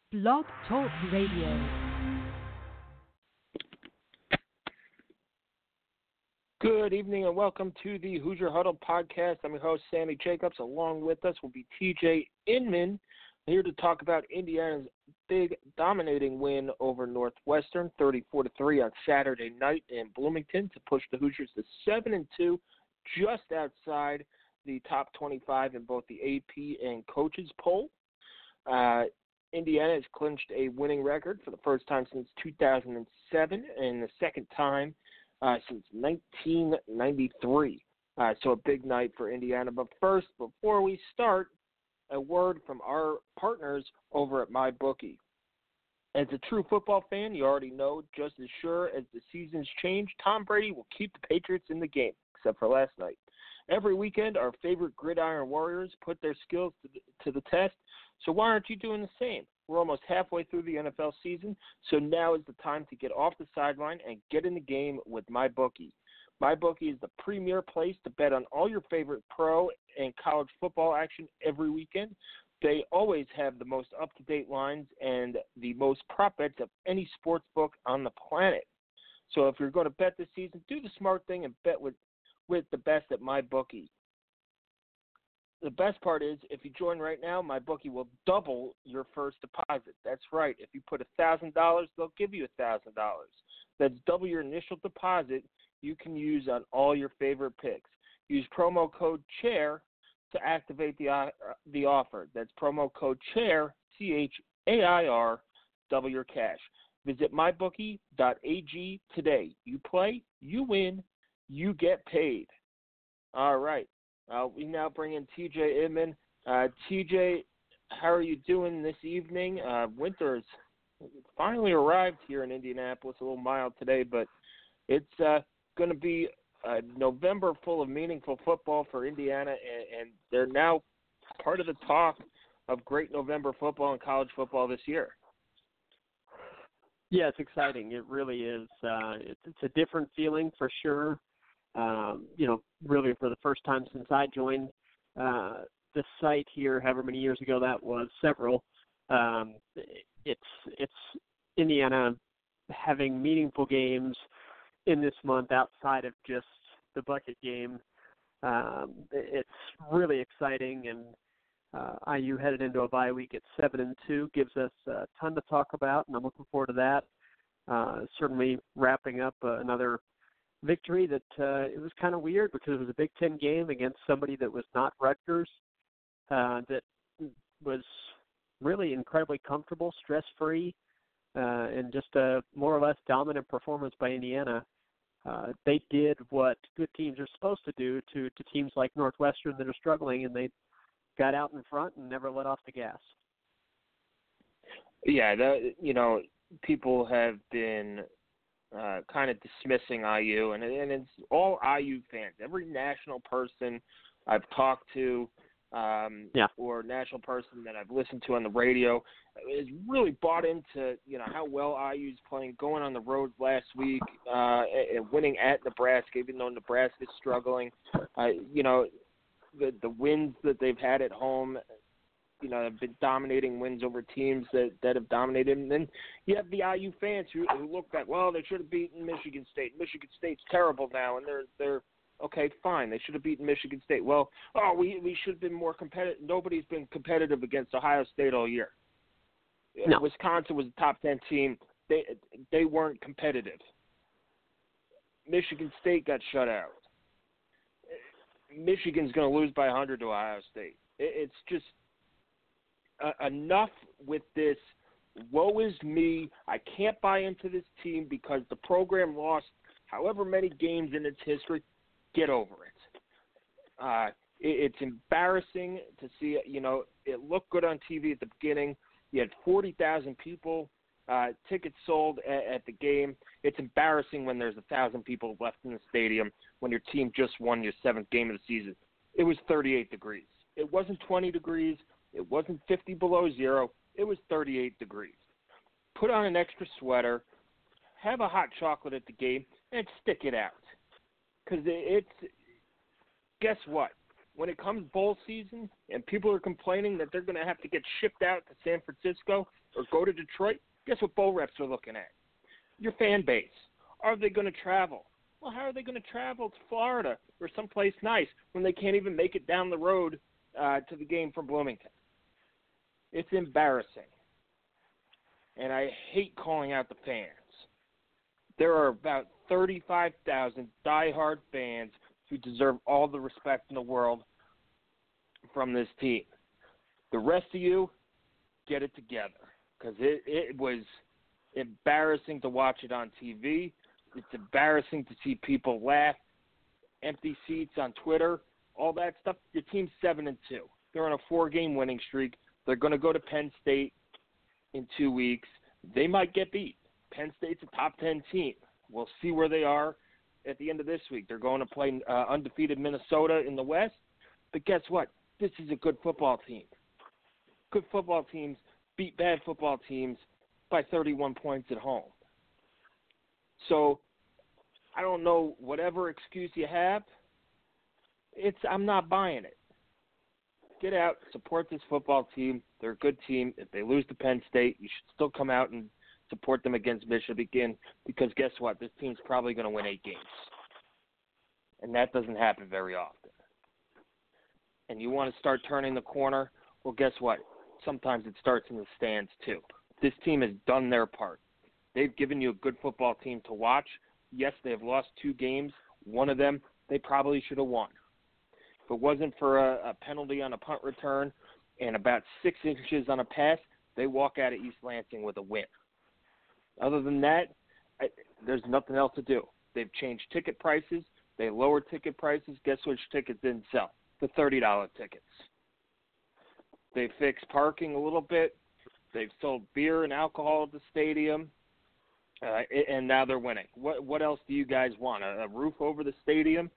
Blog Talk Radio. Good evening and welcome to the Hoosier Huddle podcast. I'm your host, Sammy Jacobs. Along with us will be TJ Inman, here to talk about Indiana's big dominating win over Northwestern, 34-3 on Saturday night in Bloomington to push the Hoosiers to 7-2, just outside the top 25 in both the AP and coaches poll. Indiana has clinched a winning record for the first time since 2007 and the second time since 1993. So a big night for Indiana. But first, before we start, a word from our partners over at MyBookie. As a true football fan, you already know just as sure as the seasons change, Tom Brady will keep the Patriots in the game, except for last night. Every weekend, our favorite gridiron warriors put their skills to the test, so why aren't you doing the same? We're almost halfway through the NFL season, so now is the time to get off the sideline and get in the game with MyBookie. MyBookie is the premier place to bet on all your favorite pro and college football action every weekend. They always have the most up-to-date lines and the most prop bets of any sports book on the planet. So if you're going to bet this season, do the smart thing and bet with the best at MyBookie. The best part is, if you join right now, MyBookie will double your first deposit. That's right. If you put $1,000, they'll give you $1,000. That's double your initial deposit you can use on all your favorite picks. Use promo code CHAIR to activate the offer. That's promo code CHAIR, CHAIR, double your cash. Visit mybookie.ag today. You play, you win, you get paid. All right. We now bring in TJ Inman. TJ, how are you doing this evening? Winter has finally arrived here in Indianapolis. A little mild today, but it's going to be November full of meaningful football for Indiana, and they're now part of the talk of great November football and college football this year. Yeah, it's exciting. It really is. It's a different feeling for sure. Really for the first time since I joined the site here, however many years ago that was, several. It's Indiana having meaningful games in this month outside of just the bucket game. It's really exciting, and IU headed into a bye week at 7-2 gives us a ton to talk about, and I'm looking forward to that. Certainly wrapping up another victory that it was kind of weird because it was a Big Ten game against somebody that was not Rutgers, that was really incredibly comfortable, stress-free, and just a more or less dominant performance by Indiana. They did what good teams are supposed to do to teams like Northwestern that are struggling, and they got out in front and never let off the gas. Yeah, people have been kind of dismissing IU, and it's all IU fans. Every national person I've talked to or national person that I've listened to on the radio is really bought into, how well IU's playing, going on the road last week and winning at Nebraska, even though Nebraska's struggling. The wins that they've had at home, have been dominating wins over teams that have dominated. And then you have the IU fans who look back, well, they should have beaten Michigan State. Michigan State's terrible now, and they're okay, fine. They should have beaten Michigan State. Well, we should have been more competitive. Nobody's been competitive against Ohio State all year. No. Wisconsin was a top 10 team. They weren't competitive. Michigan State got shut out. Michigan's going to lose by 100 to Ohio State. It's just enough with this. Woe is me. I can't buy into this team because the program lost however many games in its history. Get over it. It's embarrassing to see. It looked good on TV at the beginning. You had 40,000 people, tickets sold at the game. It's embarrassing when there's 1,000 people left in the stadium when your team just won your 7th game of the season. It was 38 degrees. It wasn't 20 degrees. It wasn't 50 below zero. It was 38 degrees. Put on an extra sweater, have a hot chocolate at the game, and stick it out. Because guess what? when it comes bowl season and people are complaining that they're going to have to get shipped out to San Francisco or go to Detroit, guess what bowl reps are looking at? Your fan base. Are they going to travel? Well, how are they going to travel to Florida or someplace nice when they can't even make it down the road to the game from Bloomington? It's embarrassing. And I hate calling out the fans. There are about 35,000 diehard fans who deserve all the respect in the world from this team. The rest of you, get it together, because it was embarrassing to watch it on TV. It's embarrassing to see people laugh, empty seats on Twitter, all that stuff. Your team's 7-2. They're on a 4-game winning streak. They're going to go to Penn State in 2 weeks. They might get beat. Penn State's a top 10 team. We'll see where they are at the end of this week. They're going to play undefeated Minnesota in the West. But guess what? This is a good football team. Good football teams beat bad football teams by 31 points at home. So I don't know, whatever excuse you have, I'm not buying it. Get out, support this football team. They're a good team. If they lose to Penn State, you should still come out and support them against Michigan, because guess what? This team's probably going to win 8 games. And that doesn't happen very often. And you want to start turning the corner? Well, guess what? Sometimes it starts in the stands too. This team has done their part. They've given you a good football team to watch. Yes, they have lost 2 games. One of them they probably should have won. If it wasn't for a penalty on a punt return and about 6 inches on a pass, they walk out of East Lansing with a win. Other than that, there's nothing else to do. They've changed ticket prices. They lowered ticket prices. Guess which tickets didn't sell? The $30 tickets. They fixed parking a little bit. They've sold beer and alcohol at the stadium, and now they're winning. What else do you guys want? A roof over the stadium?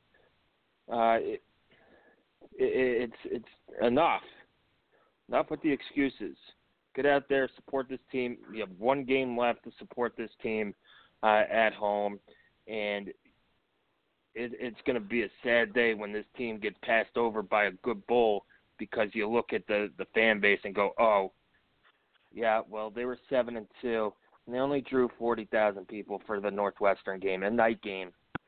It's enough. Enough with the excuses. Get out there, support this team. You have 1 game left to support this team at home, and it's going to be a sad day when this team gets passed over by a good bowl, because you look at the fan base and go, oh, yeah, well, they were 7-2, and they only drew 40,000 people for the Northwestern game, a night game,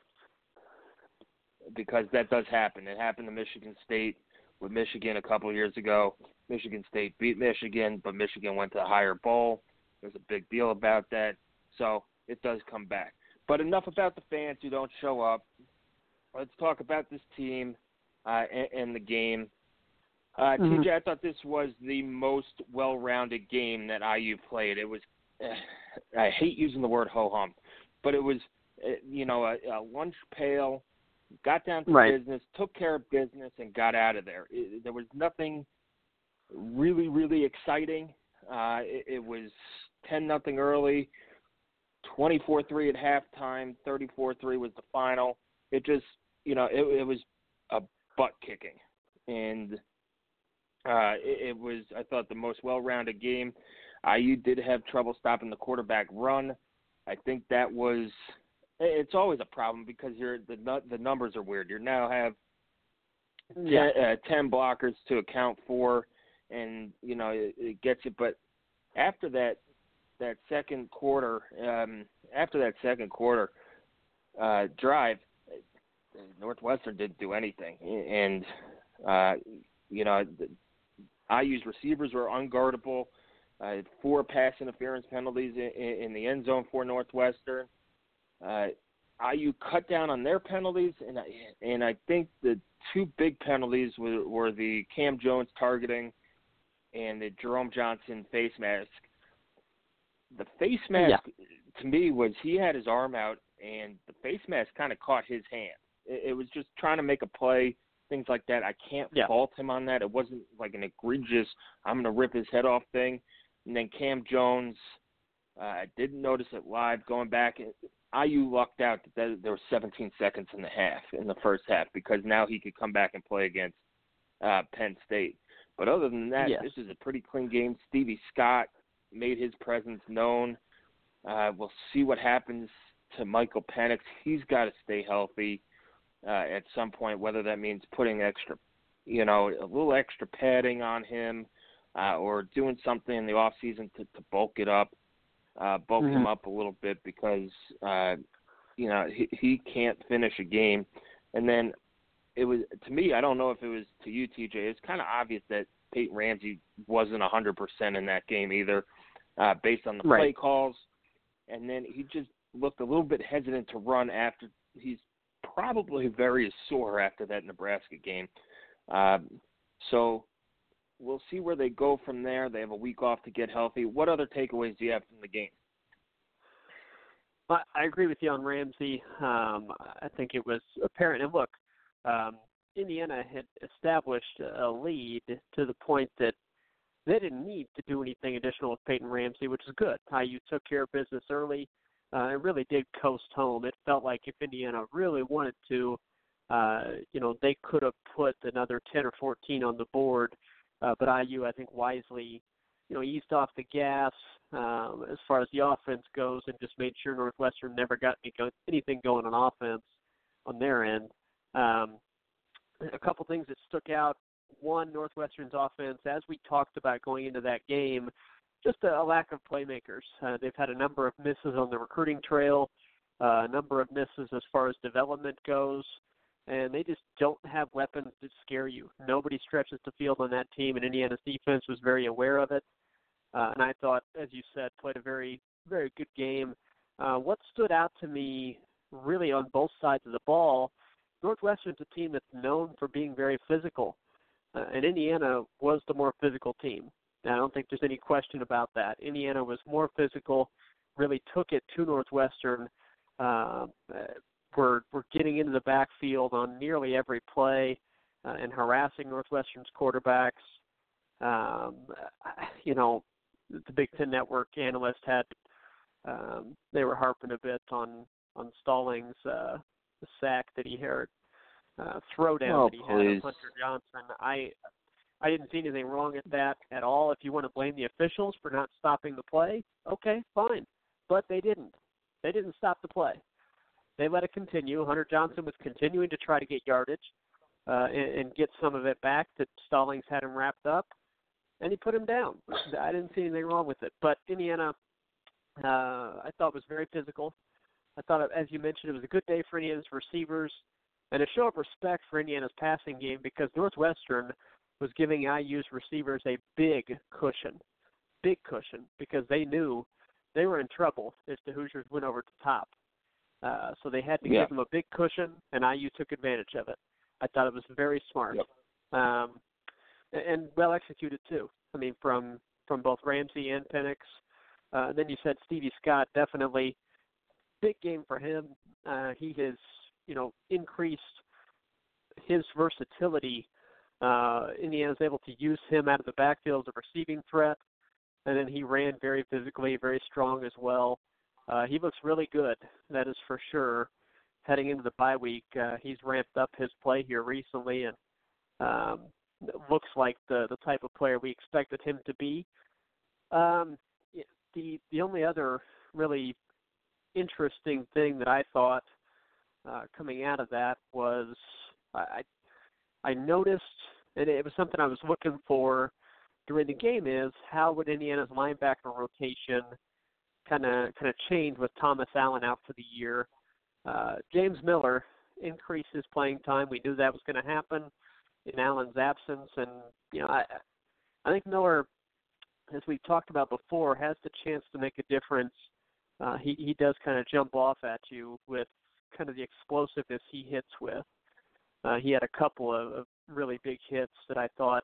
because that does happen. It happened to Michigan State with Michigan a couple of years ago. Michigan State beat Michigan, but Michigan went to a higher bowl. There's a big deal about that, so it does come back. But enough about the fans who don't show up. Let's talk about this team and the game. TJ, I thought this was the most well-rounded game that IU played. It was, I hate using the word ho-hum, but it was, a lunch pail, got down to business, took care of business, and got out of there. There was nothing really, really exciting. It was 10-0 early, 24-3 at halftime, 34-3 was the final. It just, it was a butt-kicking. And it was, I thought, the most well-rounded game. IU did have trouble stopping the quarterback run. I think that was – it's always a problem because the numbers are weird. You now have 10 blockers to account for, and, it gets you. But after that second quarter, drive, Northwestern didn't do anything. And, IU's receivers were unguardable. 4 pass interference penalties in the end zone for Northwestern. IU cut down on their penalties, and I think the 2 big penalties were the Cam Jones targeting and the Jerome Johnson face mask. The face mask, to me, was he had his arm out, and the face mask kind of caught his hand. It was just trying to make a play, things like that. I can't fault him on that. It wasn't like an egregious, I'm going to rip his head off thing. And then Cam Jones, I didn't notice it live going back. IU lucked out that there were 17 seconds in the first half, because now he could come back and play against Penn State. But other than that, this is a pretty clean game. Stevie Scott made his presence known. We'll see what happens to Michael Penix. He's got to stay healthy at some point, whether that means putting extra a little extra padding on him, or doing something in the off season to bulk it up, him up a little bit because he can't finish a game. And then it was, to me, I don't know if it was to you, TJ. It's kind of obvious that Peyton Ramsey wasn't 100% in that game either, based on the play calls. And then he just looked a little bit hesitant to run after. He's probably very sore after that Nebraska game. So we'll see where they go from there. They have a week off to get healthy. What other takeaways do you have from the game? I agree with you on Ramsey. I think it was apparent. And look, Indiana had established a lead to the point that they didn't need to do anything additional with Peyton Ramsey, which is good. IU took care of business early. It really did coast home. It felt like if Indiana really wanted to, they could have put another 10 or 14 on the board. But IU, I think, wisely, eased off the gas as far as the offense goes and just made sure Northwestern never got anything going on offense on their end. A couple things that stuck out. One, Northwestern's offense, as we talked about going into that game, just a lack of playmakers. They've had a number of misses on the recruiting trail, a number of misses as far as development goes, and they just don't have weapons that scare you. Nobody stretches the field on that team, and Indiana's defense was very aware of it. And I thought, as you said, played a very, very good game. What stood out to me really on both sides of the ball, Northwestern's a team that's known for being very physical, and Indiana was the more physical team. And I don't think there's any question about that. Indiana was more physical, really took it to Northwestern. We're getting into the backfield on nearly every play and harassing Northwestern's quarterbacks. The Big Ten Network analyst had they were harping a bit on Stallings' the sack that he had, throwdown that he had of Hunter Johnson. I didn't see anything wrong at that at all. If you want to blame the officials for not stopping the play, okay, fine. But they didn't. They didn't stop the play. They let it continue. Hunter Johnson was continuing to try to get yardage and get some of it back that Stallings had him wrapped up, and he put him down. I didn't see anything wrong with it. But Indiana, I thought, was very physical. I thought, as you mentioned, it was a good day for Indiana's receivers and a show of respect for Indiana's passing game because Northwestern was giving IU's receivers a big cushion, because they knew they were in trouble if the Hoosiers went over the top. So they had to give them a big cushion, and IU took advantage of it. I thought it was very smart. And well executed, too. I mean, from both Ramsey and Penix. Then you said Stevie Scott, definitely big game for him. He has, increased his versatility. Indiana's able to use him out of the backfield as a receiving threat. And then he ran very physically, very strong as well. He looks really good, that is for sure. Heading into the bye week, he's ramped up his play here recently, and looks like the type of player we expected him to be. The only other really interesting thing that I thought coming out of that was I noticed, and it was something I was looking for during the game, is how would Indiana's linebacker rotation kind of change with Thomas Allen out for the year. James Miller increased his playing time. We knew that was going to happen in Allen's absence, and I think Miller, as we've talked about before, has the chance to make a difference. He does kind of jump off at you with kind of the explosiveness he hits with. He had a couple of really big hits that I thought,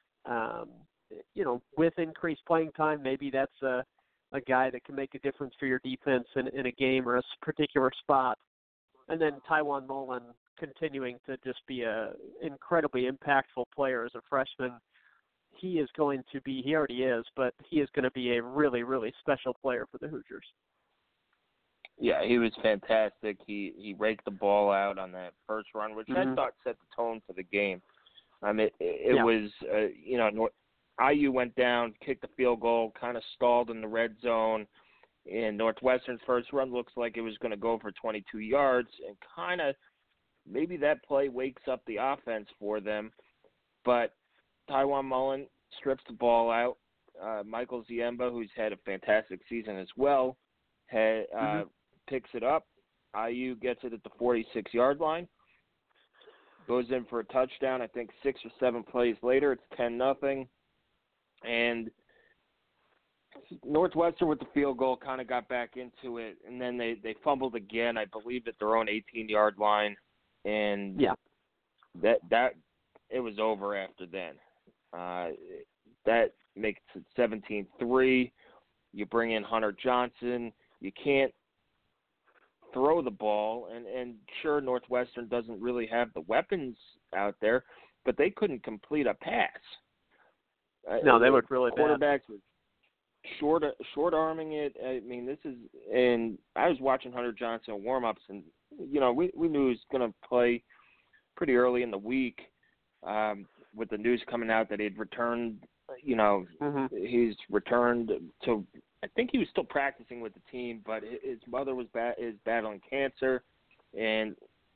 with increased playing time, maybe that's a guy that can make a difference for your defense in a game or a particular spot. And then Tywone Mullen continuing to just be a incredibly impactful player as a freshman. He already is, but he is going to be a really, really special player for the Hoosiers. Yeah, he was fantastic. He raked the ball out on that first run, which I thought set the tone for the game. I mean, it was, IU went down, kicked the field goal, kind of stalled in the red zone, and Northwestern's first run looks like it was going to go for 22 yards, and kind of maybe that play wakes up the offense for them. but Taiwan Mullen strips the ball out. Michael Ziemba, who's had a fantastic season as well, picks it up. IU gets it at the 46-yard line. Goes in for a touchdown. I think 6 or 7 plays later, it's 10-0. And Northwestern with the field goal kind of got back into it, and then they fumbled again, I believe, at their own 18-yard line. And that it was over after then. That makes it 17-3. You bring in Hunter Johnson. You can't throw the ball, and sure, Northwestern doesn't really have the weapons out there, but they couldn't complete a pass. No, they looked really bad. Quarterbacks were short-arming it. I mean, and I was watching Hunter Johnson warm-ups, and, we knew he was going to play pretty early in the week with the news coming out that he'd returned, he's returned to – I think he was still practicing with the team, but his mother is battling cancer, and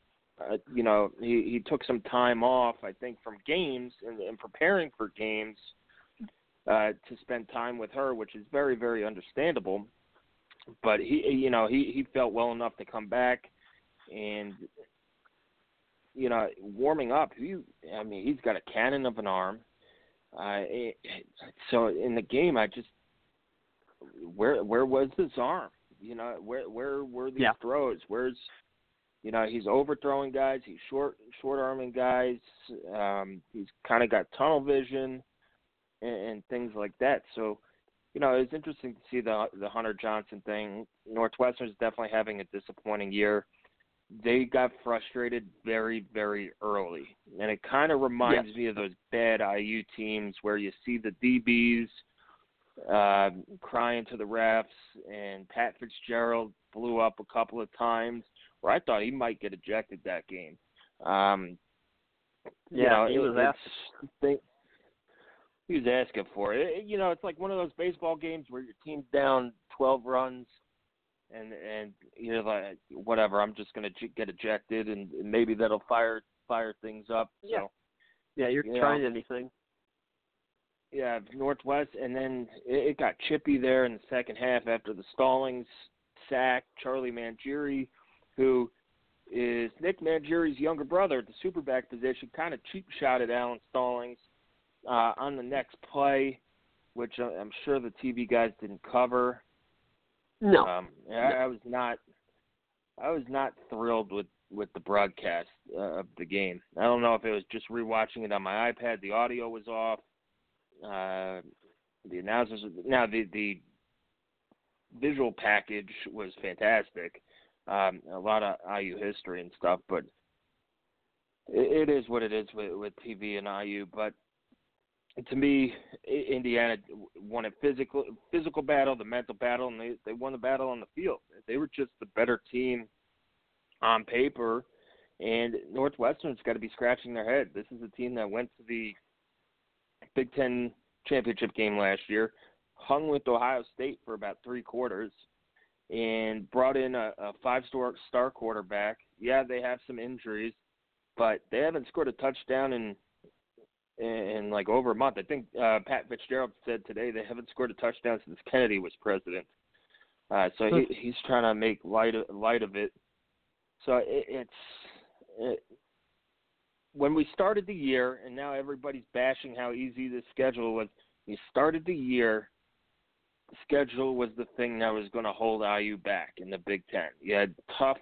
he took some time off, I think, from games and preparing for games to spend time with her, which is very, very understandable. But he felt well enough to come back, and warming up. He's got a cannon of an arm. So in the game, where was his arm? Where were these throws? Where's he's overthrowing guys, he's short arming guys, he's kind of got tunnel vision and things like that. So, it's interesting to see the Hunter Johnson thing. Northwestern's definitely having a disappointing year. They got frustrated very, very early. And it kind of reminds me of those bad IU teams where you see the DBs crying to the refs, and Pat Fitzgerald blew up a couple of times where I thought he might get ejected that game. He was asking. He was asking for it. It's like one of those baseball games where your team's down 12 runs, and you're like, whatever, I'm just going to get ejected, and maybe that'll fire things up. Yeah. So, you're trying anything. Yeah, Northwest, and then it got chippy there in the second half after the Stallings sack. Charlie Mangieri, who is Nick Mangieri's younger brother at the superback position, kind of cheap shot at Alan Stallings on the next play, which I'm sure the TV guys didn't cover. No. I was not thrilled with the broadcast of the game. I don't know if it was just rewatching it on my iPad. The audio was off. The announcers, now the visual package was fantastic. A lot of IU history and stuff, but it is what it is with TV and IU. But to me, Indiana won a physical battle, the mental battle, and they won the battle on the field. They were just the better team on paper, and Northwestern's got to be scratching their head. This is a team that went to the Big Ten championship game last year, hung with Ohio State for about 3 quarters, and brought in a 5-star quarterback. Yeah, they have some injuries, but they haven't scored a touchdown in like over a month. I think Pat Fitzgerald said today they haven't scored a touchdown since Kennedy was president. So he's trying to make light of it. So when we started the year, and now everybody's bashing how easy this schedule was, you started the year, the schedule was the thing that was going to hold IU back in the Big Ten. You had tough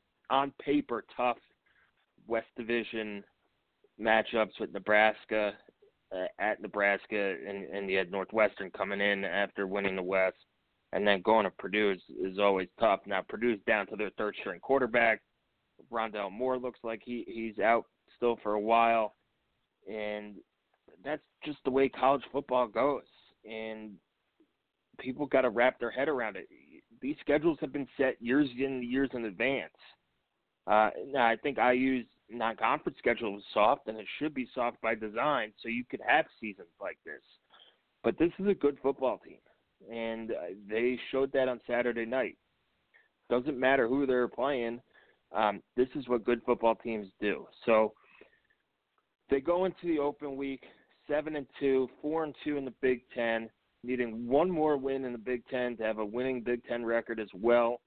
West Division matchups with Nebraska, at Nebraska, and you had Northwestern coming in after winning the West, and then going to Purdue is always tough. Now, Purdue's down to their third-string quarterback. Rondell Moore looks like he's out still for a while, and that's just the way college football goes, and people got to wrap their head around it. These schedules have been set years in advance. Now, I think IU's non-conference schedule is soft, and it should be soft by design, so you could have seasons like this. But this is a good football team, and they showed that on Saturday night. Doesn't matter who they're playing. This is what good football teams do. So They go into the open week 7-2, 4-2 in the Big Ten, needing one more win in the Big Ten to have a winning Big Ten record as well.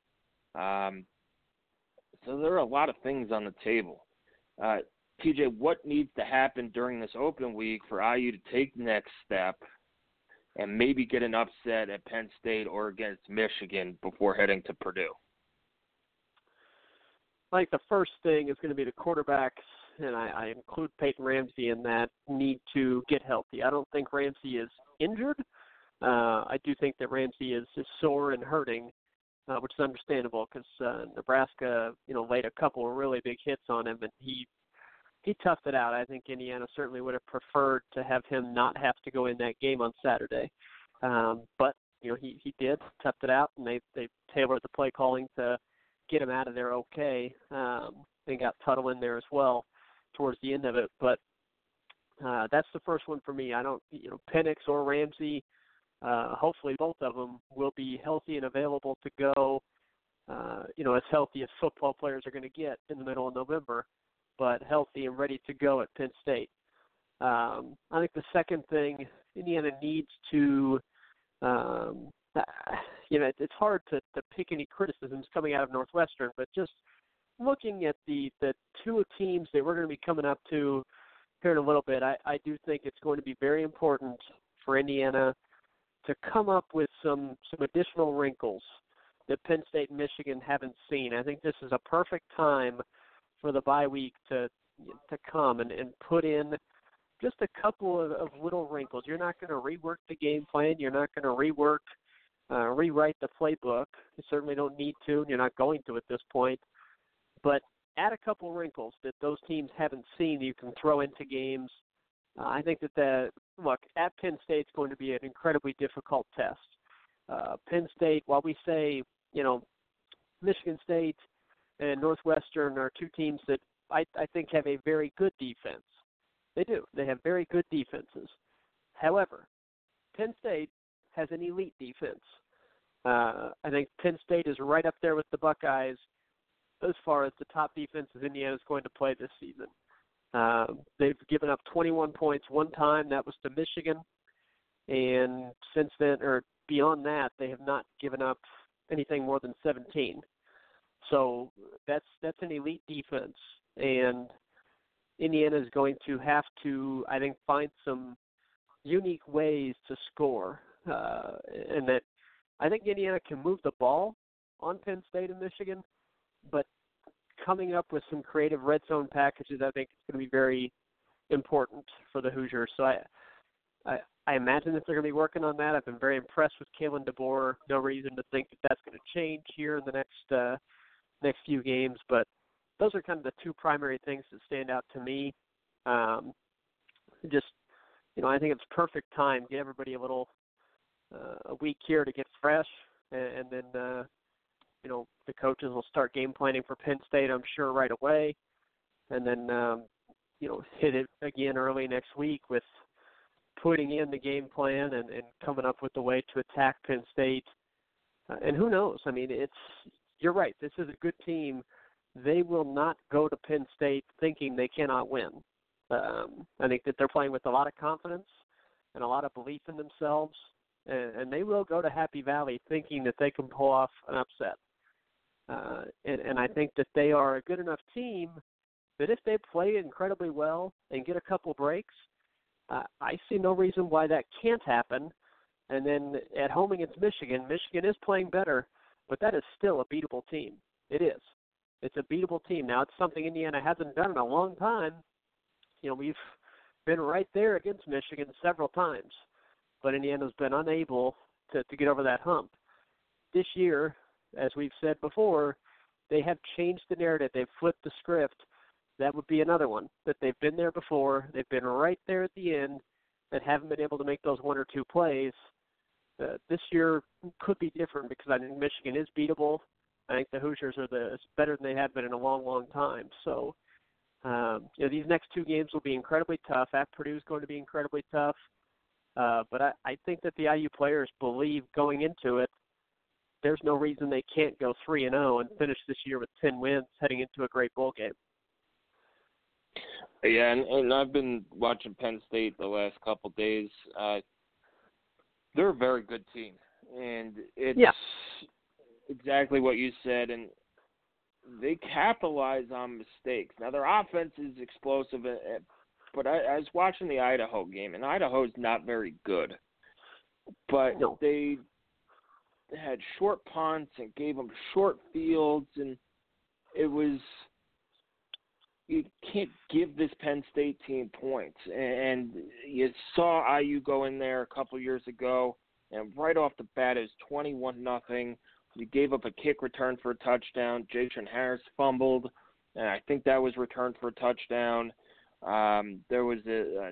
So there are a lot of things on the table. TJ, what needs to happen during this open week for IU to take the next step and maybe get an upset at Penn State or against Michigan before heading to Purdue? I think the first thing is going to be the quarterbacks, and I include Peyton Ramsey in that, need to get healthy. I don't think Ramsey is injured. I do think that Ramsey is sore and hurting, which is understandable because Nebraska, laid a couple of really big hits on him, and he toughed it out. I think Indiana certainly would have preferred to have him not have to go in that game on Saturday. But, he did, toughed it out, and they tailored the play calling to get him out of there okay. They got Tuttle in there as well towards the end of it. But that's the first one for me. I don't, Penix or Ramsey, hopefully both of them will be healthy and available to go, as healthy as football players are going to get in the middle of November, but healthy and ready to go at Penn State. I think the second thing, Indiana needs to, it's hard to pick any criticisms coming out of Northwestern, but just looking at the two teams that we're going to be coming up to here in a little bit, I do think it's going to be very important for Indiana to come up with some additional wrinkles that Penn State and Michigan haven't seen. I think this is a perfect time for the bye week to come and put in just a couple of little wrinkles. You're not going to rework the game plan. You're not going to rewrite the playbook. You certainly don't need to, and you're not going to at this point. But add a couple wrinkles that those teams haven't seen that you can throw into games. I think that at Penn State is going to be an incredibly difficult test. Penn State, while we say, Michigan State and Northwestern are two teams that I think have a very good defense. They do. They have very good defenses. However, Penn State has an elite defense. I think Penn State is right up there with the Buckeyes as far as the top defenses Indiana is going to play this season. They've given up 21 points one time. That was to Michigan. And since then, or beyond that, they have not given up anything more than 17. So that's an elite defense. And Indiana is going to have to, I think, find some unique ways to score. And that I think Indiana can move the ball on Penn State and Michigan, but coming up with some creative red zone packages, I think is going to be very important for the Hoosiers. So I imagine that they're going to be working on that. I've been very impressed with Kalen DeBoer. No reason to think that that's going to change here in the next few games, but those are kind of the two primary things that stand out to me. I think it's perfect time. Get everybody a week here to get fresh, and then the coaches will start game planning for Penn State, I'm sure, right away, and then hit it again early next week with putting in the game plan and coming up with a way to attack Penn State. And who knows? I mean, you're right. This is a good team. They will not go to Penn State thinking they cannot win. I think that they're playing with a lot of confidence and a lot of belief in themselves, and they will go to Happy Valley thinking that they can pull off an upset. And I think that they are a good enough team that if they play incredibly well and get a couple breaks, I see no reason why that can't happen. And then at home against Michigan is playing better, but that is still a beatable team. It is. It's a beatable team. Now, it's something Indiana hasn't done in a long time. We've been right there against Michigan several times, but Indiana's been unable to get over that hump. This year, as we've said before, they have changed the narrative. They've flipped the script. That would be another one, that they've been there before. They've been right there at the end and haven't been able to make those one or two plays. This year could be different because I think Michigan is beatable. I think the Hoosiers are better than they have been in a long, long time. So, these next two games will be incredibly tough. At Purdue is going to be incredibly tough. But I think that the IU players believe going into it, there's no reason they can't go 3-0 and finish this year with 10 wins heading into a great bowl game. Yeah, and I've been watching Penn State the last couple days. They're a very good team, and it's exactly what you said, and they capitalize on mistakes. Now, their offense is explosive, but I was watching the Idaho game, and Idaho's not very good. But they had short punts and gave them short fields, and it was – you can't give this Penn State team points. And you saw IU go in there a couple years ago, and right off the bat it was 21-0. You gave up a kick return for a touchdown. Jason Harris fumbled, and I think that was returned for a touchdown. There was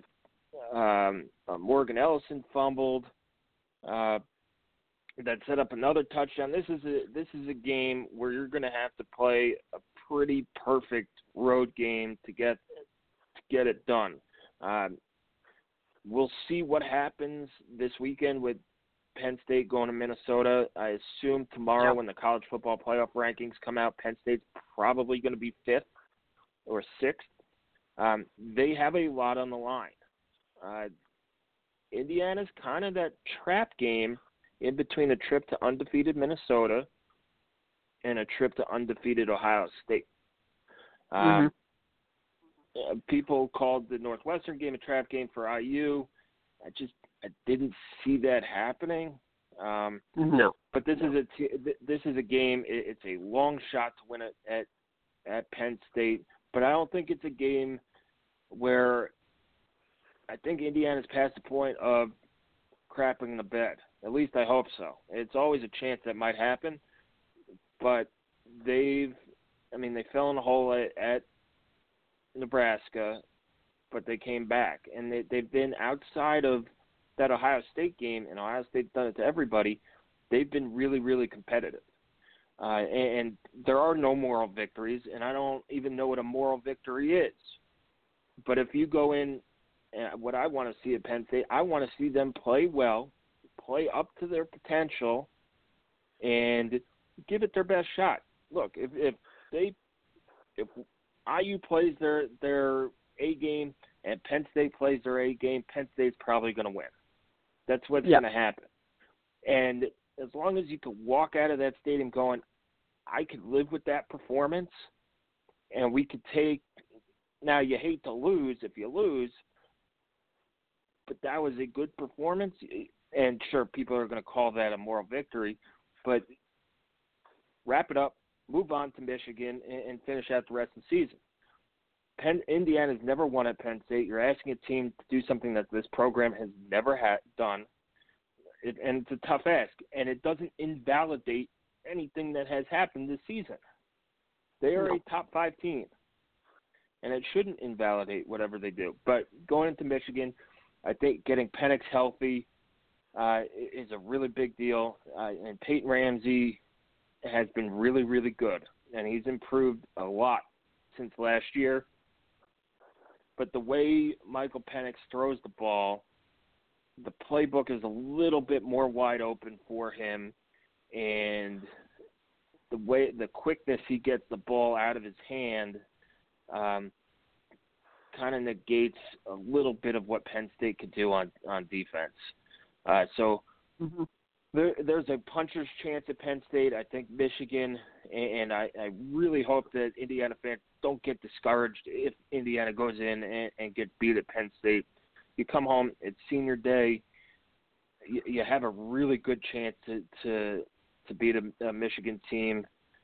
a Morgan Ellison fumbled that set up another touchdown. This is a game where you're going to have to play a pretty perfect road game to get it done. We'll see what happens this weekend with Penn State going to Minnesota. I assume tomorrow when the college football playoff rankings come out, Penn State's probably going to be 5th or 6th. They have a lot on the line. Indiana's kind of that trap game in between a trip to undefeated Minnesota and a trip to undefeated Ohio State. People called the Northwestern game a trap game for IU. I didn't see that happening. No. But this is a game. It's a long shot to win it at Penn State. But I don't think it's a game where I think Indiana's past the point of crapping the bed. At least I hope so. It's always a chance that might happen. But they fell in a hole at Nebraska, but they came back. And they've been outside of that Ohio State game, and Ohio State's done it to everybody. They've been really, really competitive. And there are no moral victories, and I don't even know what a moral victory is. But if you go in, what I want to see at Penn State, I want to see them play well, play up to their potential, and give it their best shot. Look, if IU plays their A game and Penn State plays their A game, Penn State's probably going to win. That's what's going to happen. And as long as you can walk out of that stadium going, I could live with that performance, and we could take – now you hate to lose if you lose, but that was a good performance. And sure, people are going to call that a moral victory, but wrap it up, move on to Michigan, and finish out the rest of the season. Indiana's never won at Penn State. You're asking a team to do something that this program has never done, and it's a tough ask. And it doesn't invalidate anything that has happened this season. They are a top 5 team, and it shouldn't invalidate whatever they do. But going into Michigan, I think getting Penix healthy is a really big deal. And Peyton Ramsey has been really, really good, and he's improved a lot since last year. But the way Michael Penix throws the ball, the playbook is a little bit more wide open for him, and the quickness he gets the ball out of his hand kind of negates a little bit of what Penn State could do on defense. There's a puncher's chance at Penn State. I think Michigan, and I really hope that Indiana fans don't get discouraged if Indiana goes in and get beat at Penn State. You come home, it's senior day, you have a really good chance to beat a Michigan team.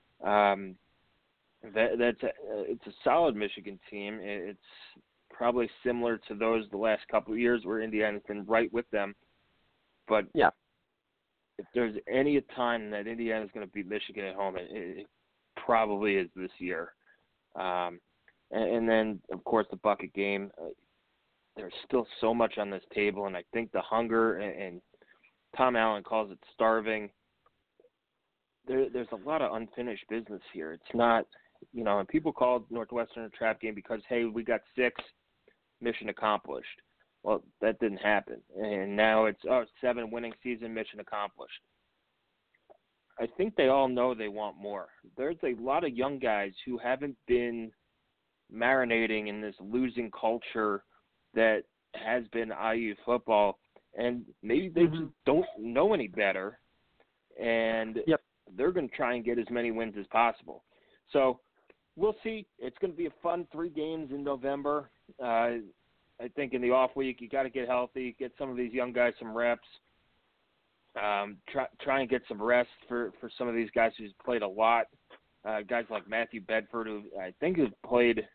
It's a solid Michigan team. It's probably similar to those the last couple of years where Indiana's been right with them. But if there's any time that Indiana's going to beat Michigan at home, it probably is this year. And then, of course, the bucket game. There's still so much on this table, and I think the hunger, and Tom Allen calls it starving. There's a lot of unfinished business here. It's not, and people called Northwestern a trap game because, hey, we got 6, mission accomplished. Well, that didn't happen. And now it's 7 winning season, mission accomplished. I think they all know they want more. There's a lot of young guys who haven't been marinating in this losing culture that has been IU football, and maybe they just don't know any better, and they're going to try and get as many wins as possible. So we'll see. It's going to be a fun 3 games in November. I think in the off week you got to get healthy, get some of these young guys some reps, try and get some rest for some of these guys who's played a lot. Guys like Matthew Bedford, who I think has played.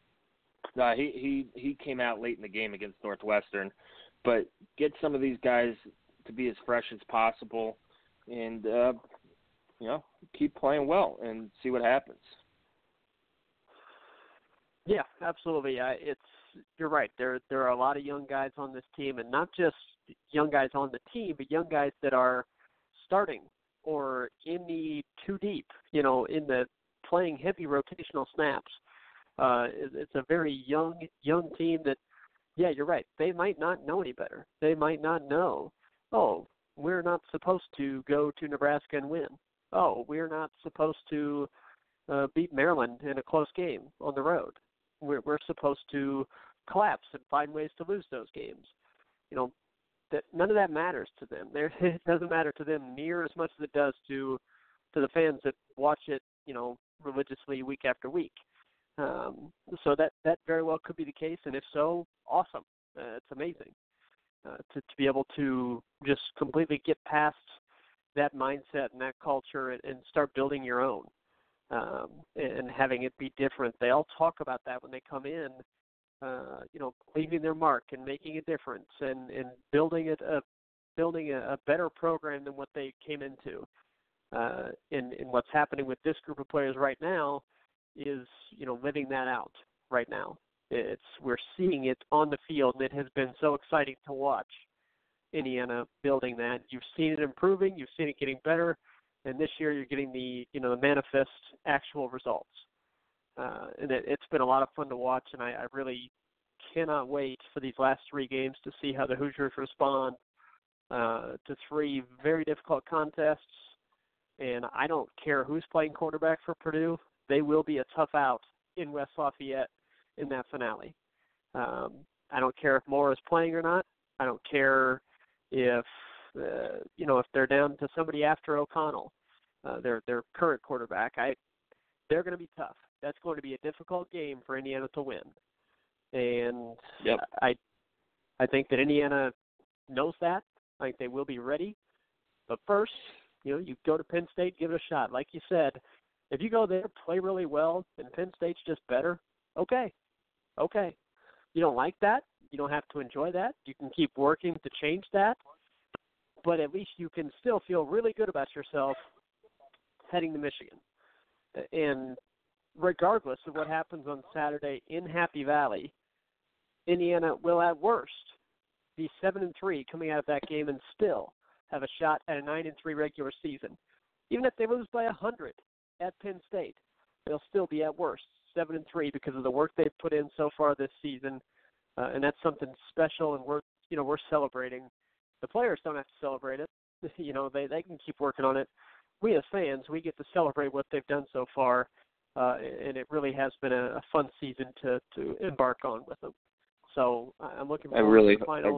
He came out late in the game against Northwestern, but get some of these guys to be as fresh as possible, and keep playing well and see what happens. Yeah, absolutely. You're right. There are a lot of young guys on this team, and not just young guys on the team, but young guys that are starting or in the too deep, in the playing heavy rotational snaps. It's a very young team that, yeah, you're right. They might not know any better. They might not know, we're not supposed to go to Nebraska and win. We're not supposed to beat Maryland in a close game on the road. We're supposed to collapse and find ways to lose those games. That none of that matters to them. It doesn't matter to them near as much as it does to the fans that watch it, religiously week after week. So that very well could be the case, and if so, awesome. It's amazing to be able to just completely get past that mindset and that culture and start building your own and having it be different. They all talk about that when they come in, leaving their mark and making a difference and building a better program than what they came into. And what's happening with this group of players right now is, living that out right now. We're seeing it on the field, and it has been so exciting to watch Indiana building that. You've seen it improving, you've seen it getting better, and this year you're getting the manifest actual results. And it's been a lot of fun to watch, and I really cannot wait for these last 3 games to see how the Hoosiers respond to 3 very difficult contests. And I don't care who's playing quarterback for Purdue. They will be a tough out in West Lafayette in that finale. I don't care if Moore is playing or not. I don't care if they're down to somebody after O'Connell, their current quarterback. They're going to be tough. That's going to be a difficult game for Indiana to win. And I think that Indiana knows that. I think they will be ready. But first, you go to Penn State, give it a shot. Like you said, if you go there, play really well, and Penn State's just better, okay. You don't like that? You don't have to enjoy that. You can keep working to change that. But at least you can still feel really good about yourself heading to Michigan. And regardless of what happens on Saturday in Happy Valley, Indiana will at worst be 7-3 coming out of that game and still have a shot at a 9-3 regular season. Even if they lose by 100 at Penn State, they'll still be at worst 7-3 because of the work they've put in so far this season, and that's something special. And we're celebrating. The players don't have to celebrate it. They can keep working on it. We as fans, we get to celebrate what they've done so far, and it really has been a fun season to embark on with them. So I'm looking forward to the final.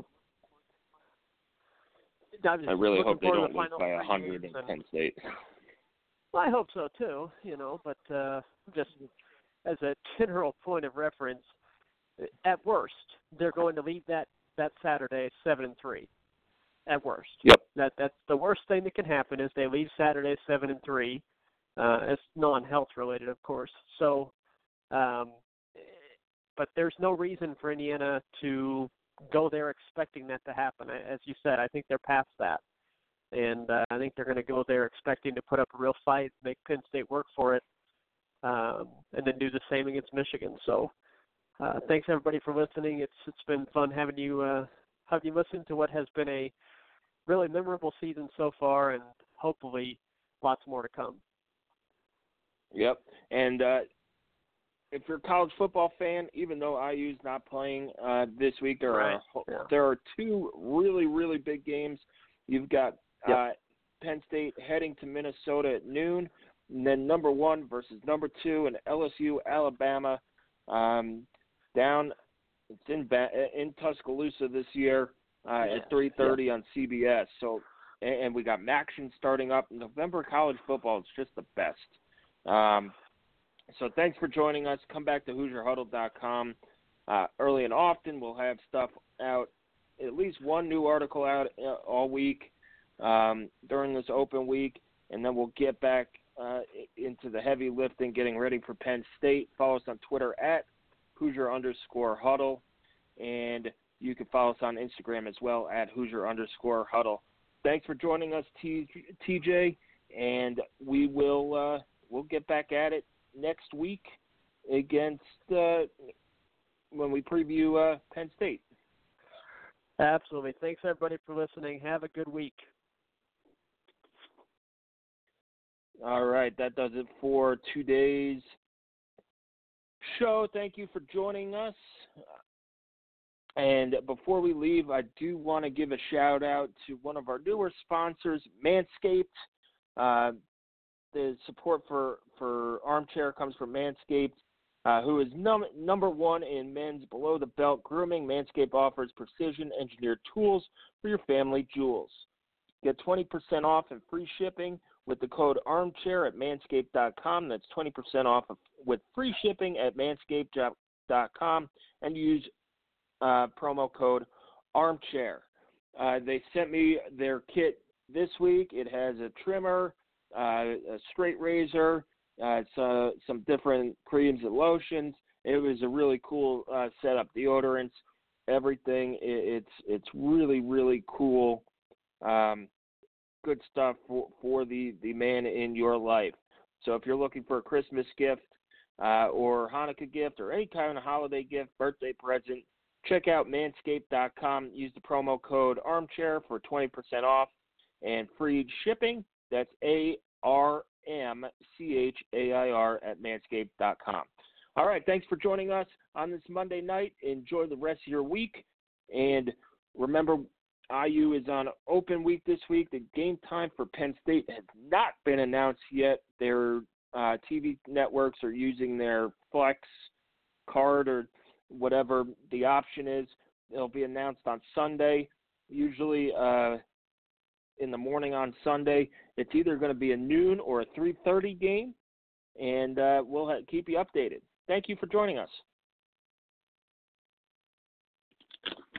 I really hope they don't lose by 100 in Penn State. Well, I hope so too, but just as a general point of reference, at worst, they're going to leave that Saturday 7-3. At worst. Yep. That's the worst thing that can happen is they leave Saturday 7-3. It's non-health related, of course. So, but there's no reason for Indiana to go there expecting that to happen. As you said, I think they're past that. And I think they're going to go there expecting to put up a real fight, make Penn State work for it, and then do the same against Michigan. So thanks, everybody, for listening. It's been fun having you listen to what has been a really memorable season so far, and hopefully lots more to come. Yep. And if you're a college football fan, even though IU's not playing this week, there are 2 really, really big games. You've got Penn State heading to Minnesota at noon, and then number 1 versus number 2 in LSU, Alabama. down. It's in Tuscaloosa this year at 3:30 on CBS. So, and we got Maction starting up. November college football is just the best. So thanks for joining us. Come back to HoosierHuddle.com early and often. We'll have stuff out, at least one new article out all week during this open week, and then we'll get back into the heavy lifting, getting ready for Penn State. Follow us on Twitter at Hoosier_Huddle, and you can follow us on Instagram as well at Hoosier_Huddle. Thanks for joining us, TJ, and we will we'll get back at it next week against when we preview Penn State. Absolutely. Thanks, everybody, for listening. Have a good week. All right, that does it for today's show. Thank you for joining us. And before we leave, I do want to give a shout-out to one of our newer sponsors, Manscaped. The support for Armchair comes from Manscaped, who is number one in men's below-the-belt grooming. Manscaped offers precision-engineered tools for your family jewels. Get 20% off and free shipping with the code ARMCHAIR at manscaped.com. That's 20% off with free shipping at manscaped.com, and use promo code ARMCHAIR. They sent me their kit this week. It has a trimmer, a straight razor, some different creams and lotions. It was a really cool setup. Deodorants, everything. It's really, really cool. Good stuff for the man in your life. So if you're looking for a Christmas gift or Hanukkah gift or any kind of holiday gift, birthday present, check out manscaped.com. Use the promo code ARMCHAIR for 20% off and free shipping. That's ARMCHAIR at manscaped.com. All right, thanks for joining us on this Monday night. Enjoy the rest of your week. And remember, IU is on open week this week. The game time for Penn State has not been announced yet. Their TV networks are using their Flex card or whatever the option is. It'll be announced on Sunday, usually in the morning on Sunday. It's either going to be a noon or a 3:30 game, and we'll keep you updated. Thank you for joining us.